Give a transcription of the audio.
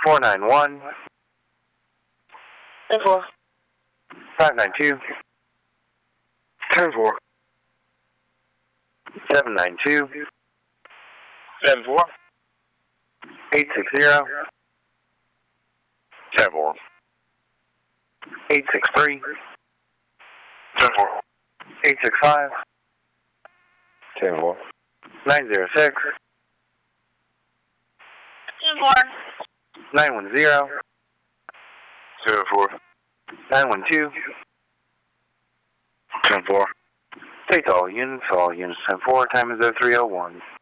491. 10-4. 592. 10-4. 792. 7-4. 860. 10-4. 863. 10-4. 865. 10-4. 906. 10-4. 910. 7-4. 912. 10-4. Take all units 10-4, time is 0301.